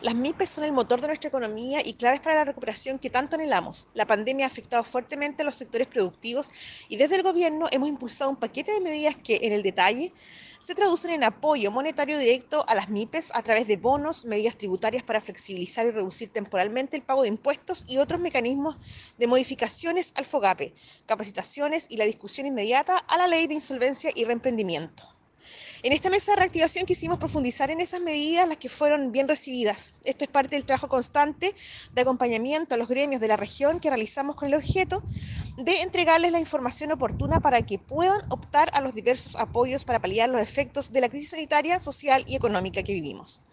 Las MIPES son el motor de nuestra economía y claves para la recuperación que tanto anhelamos. La pandemia ha afectado fuertemente a los sectores productivos y desde el gobierno hemos impulsado un paquete de medidas que, en el detalle, se traducen en apoyo monetario directo a las MIPES a través de bonos, medidas tributarias para flexibilizar y reducir temporalmente el pago de impuestos y otros mecanismos de modificaciones al FOGAPE, capacitaciones y la discusión inmediata a la Ley de Insolvencia y Reemprendimiento. En esta mesa de reactivación quisimos profundizar en esas medidas, las que fueron bien recibidas. Esto es parte del trabajo constante de acompañamiento a los gremios de la región que realizamos con el objeto de entregarles la información oportuna para que puedan optar a los diversos apoyos para paliar los efectos de la crisis sanitaria, social y económica que vivimos.